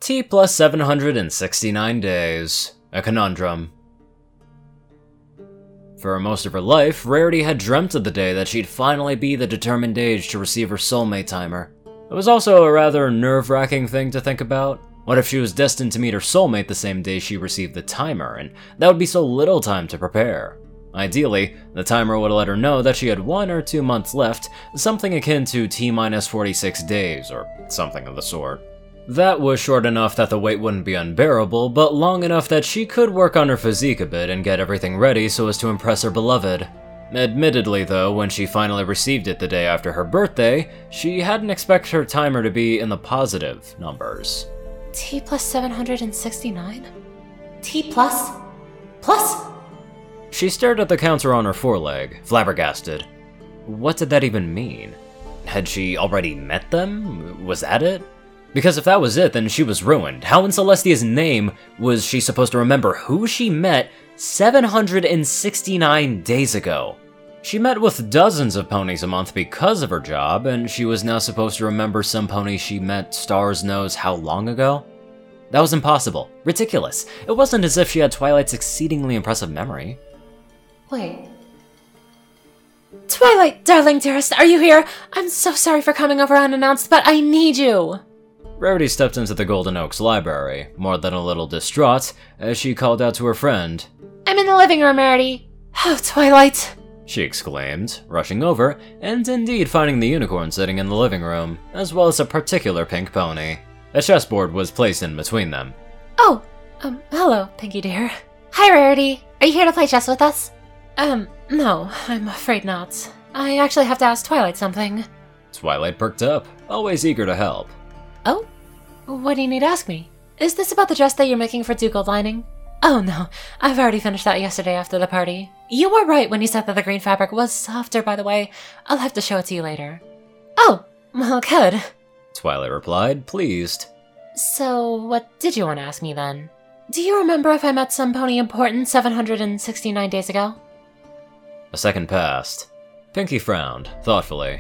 T plus 769 days. A conundrum. For most of her life, Rarity had dreamt of the day that she'd finally be the determined age to receive her soulmate timer. It was also a rather nerve-wracking thing to think about. What if she was destined to meet her soulmate the same day she received the timer, and that would be so little time to prepare? Ideally, the timer would let her know that she had 1 or 2 months left, something akin to T-minus 46 days, or something of the sort. That was short enough that the wait wouldn't be unbearable, but long enough that she could work on her physique a bit and get everything ready so as to impress her beloved. Admittedly though, when she finally received it the day after her birthday, she hadn't expected her timer to be in the positive numbers. T plus 769? T plus? Plus? She stared at the counter on her foreleg, flabbergasted. What did that even mean? Had she already met them? Was that it? Because if that was it, then she was ruined. How in Celestia's name was she supposed to remember who she met 769 days ago? She met with dozens of ponies a month because of her job, and she was now supposed to remember some ponies she met stars knows how long ago? That was impossible. Ridiculous. It wasn't as if she had Twilight's exceedingly impressive memory. Wait. Twilight, darling dearest, are you here? I'm so sorry for coming over unannounced, but I need you! Rarity stepped into the Golden Oaks library, more than a little distraught, as she called out to her friend. I'm in the living room, Rarity. Oh, Twilight! She exclaimed, rushing over, and indeed finding the unicorn sitting in the living room, as well as a particular pink pony. A chessboard was placed in between them. Oh, hello, Pinky dear. Hi, Rarity. Are you here to play chess with us? No, I'm afraid not. I actually have to ask Twilight something. Twilight perked up, always eager to help. Oh? What do you need to ask me? Is this about the dress that you're making for Dugald lining? Oh no, I've already finished that yesterday after the party. You were right when you said that the green fabric was softer, by the way. I'll have to show it to you later. Oh, well, good. Twilight replied, pleased. So, what did you want to ask me then? Do you remember if I met some pony important 769 days ago? A second passed. Pinky frowned, thoughtfully.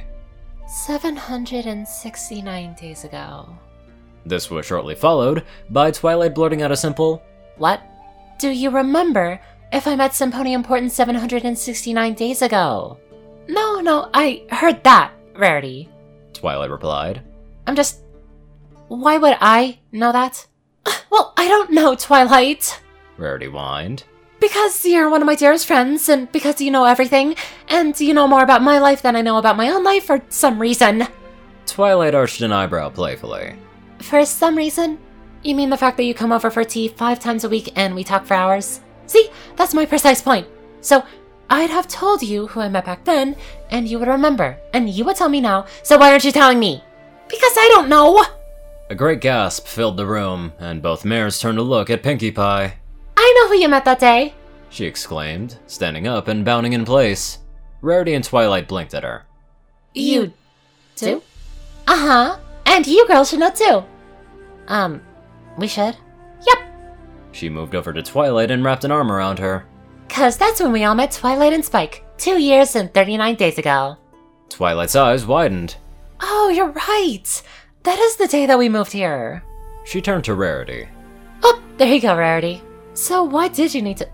769 days ago. This was shortly followed by Twilight blurting out a simple, What? Do you remember if I met some pony important 769 days ago? No, I heard that, Rarity. Twilight replied. Why would I know that? Well, I don't know, Twilight. Rarity whined. Because you're one of my dearest friends, and because you know everything, and you know more about my life than I know about my own life for some reason. Twilight arched an eyebrow playfully. For some reason? You mean the fact that you come over for tea 5 times a week and we talk for hours? See, that's my precise point. So, I'd have told you who I met back then, and you would remember, and you would tell me now, so why aren't you telling me? Because I don't know! A great gasp filled the room, and both mares turned to look at Pinkie Pie. I know who you met that day! She exclaimed, standing up and bounding in place. Rarity and Twilight blinked at her. You do? Uh-huh. And you girls should know too. We should? Yep. She moved over to Twilight and wrapped an arm around her. 'Cause that's when we all met Twilight and Spike, 2 years and 39 days ago. Twilight's eyes widened. Oh, you're right! That is the day that we moved here. She turned to Rarity. Oh, there you go, Rarity. So why did you need to...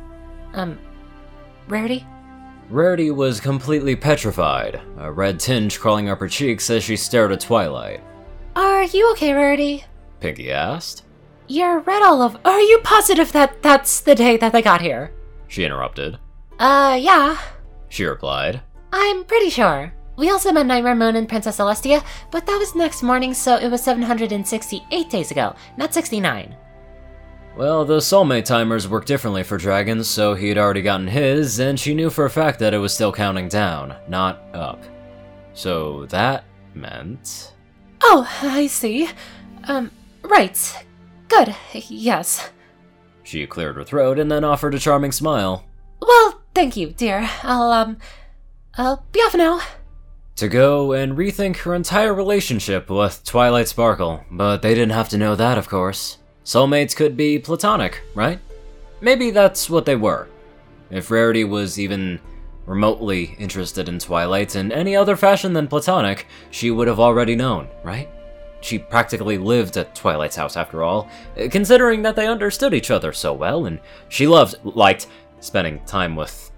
Rarity? Rarity was completely petrified, a red tinge crawling up her cheeks as she stared at Twilight. Are you okay, Rarity? Pinkie asked. You're red all over. Are you positive that that's the day that they got here? She interrupted. Yeah. She replied. I'm pretty sure. We also met Nightmare Moon and Princess Celestia, but that was next morning, so it was 768 days ago, not 69. Well, the soulmate timers work differently for dragons, so he'd already gotten his, and she knew for a fact that it was still counting down, not up. So that meant... Oh, I see. Right. Good, yes. She cleared her throat and then offered a charming smile. Well, thank you, dear. I'll be off now. To go and rethink her entire relationship with Twilight Sparkle, but they didn't have to know that, of course. Soulmates could be platonic, right? Maybe that's what they were. If Rarity was even remotely interested in Twilight in any other fashion than platonic, she would have already known, right? she practically lived at Twilight's house after all, considering that they understood each other so well, and she liked spending time with...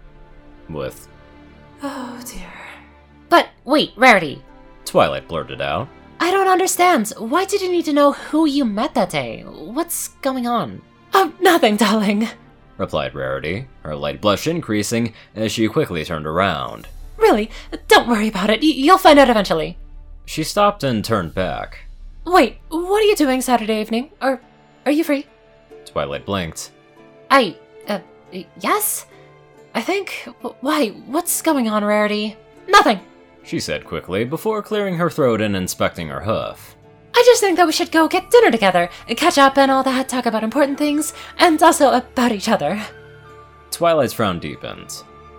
Oh dear. But wait, Rarity. Twilight blurted out. I don't understand. Why did you need to know who you met that day? What's going on? Oh, nothing, darling, replied Rarity, her light blush increasing as she quickly turned around. Really? Don't worry about it. You'll find out eventually. She stopped and turned back. Wait, what are you doing Saturday evening? Are you free? Twilight blinked. Yes? I think... Why? What's going on, Rarity? Nothing, she said quickly before clearing her throat and inspecting her hoof. I just think that we should go get dinner together, and catch up and all that, talk about important things, and also about each other. Twilight's frown deepened.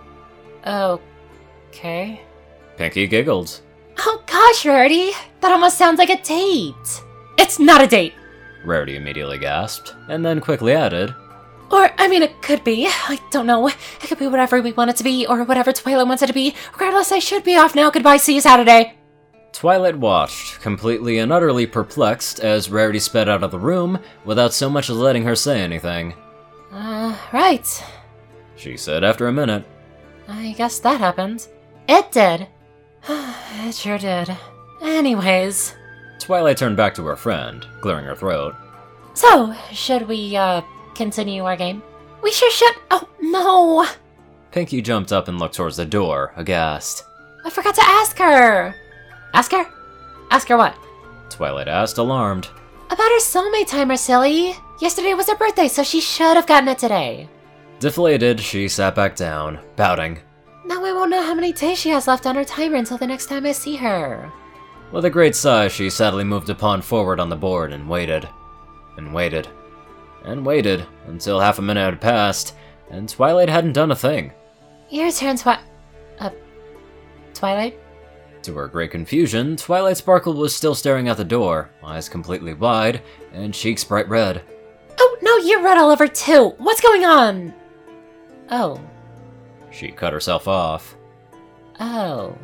Okay. Pinkie giggled. Oh gosh, Rarity, that almost sounds like a date. It's not a date! Rarity immediately gasped, and then quickly added, Or, I mean, it could be. I don't know. It could be whatever we want it to be, or whatever Twilight wants it to be. Regardless, I should be off now. Goodbye, see you Saturday. Twilight watched, completely and utterly perplexed, as Rarity sped out of the room without so much as letting her say anything. Right. She said after a minute. I guess that happened. It did. It sure did. Anyways. Twilight turned back to her friend, clearing her throat. So, should we, continue our game? We sure should. Oh, no. Pinkie jumped up and looked towards the door, aghast. I forgot to ask her. Ask her? Ask her what? Twilight asked, alarmed. About her soulmate timer, silly. Yesterday was her birthday, so she should have gotten it today. Deflated, she sat back down, pouting. Now I won't know how many days she has left on her timer until the next time I see her. With a great sigh, she sadly moved a pawn forward on the board and waited. And waited. And waited until half a minute had passed, and Twilight hadn't done a thing. Your turn, Twilight? To her great confusion, Twilight Sparkle was still staring at the door, eyes completely wide, and cheeks bright red. Oh, no, you're red all over too! What's going on? Oh. She cut herself off. Oh.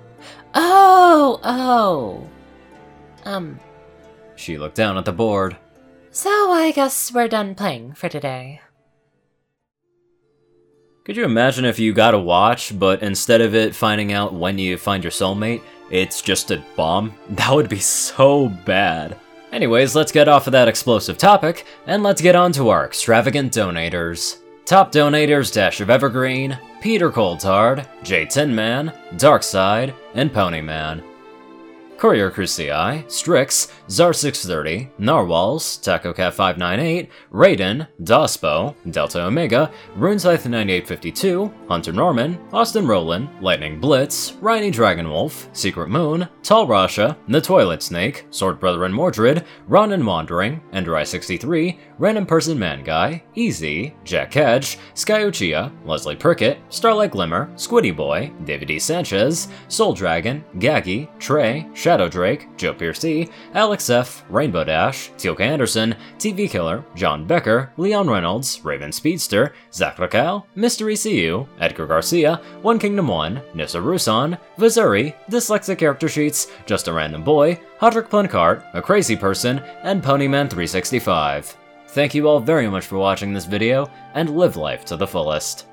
She looked down at the board. So I guess we're done playing for today. Could you imagine if you got a watch, but instead of it finding out when you find your soulmate, it's just a bomb? That would be so bad. Anyways, let's get off of that explosive topic, and let's get on to our extravagant donators. Top donators: Dash of Evergreen, Peter Coulthard, J Tinman, Darkside, and Ponyman. Courier Crucii, Strix, Zar630, Narwhals, TacoCat598, Raiden, Dospo, Delta Omega, RuneScythe9852, Hunter Norman, Austin Rowland, Lightning Blitz, Rhynie Dragonwolf, Secret Moon, Tall Rasha, The Toilet Snake, Sword Brethren Mordred, Ronin Wandering, Enderai63, Random Person Man Guy, Easy, Jack Kedge, Sky Uchiha, Leslie Prickett, Starlight Glimmer, Squiddy Boy, David E. Sanchez, Soul Dragon, Gaggy, Trey, Shadow Drake, Joe Piercy, Alex F., Rainbow Dash, Teal'ca Anderson, TV Killer, John Becker, Leon Reynolds, Raven Speedster, Zach Raquel, Mystery CU, Edgar Garcia, One Kingdom 1, Nissa Rusan, Vazuri, Dyslexic Character Sheets, Just a Random Boy, Hodrick Plunkart, A Crazy Person, and Ponyman365. Thank you all very much for watching this video, and live life to the fullest.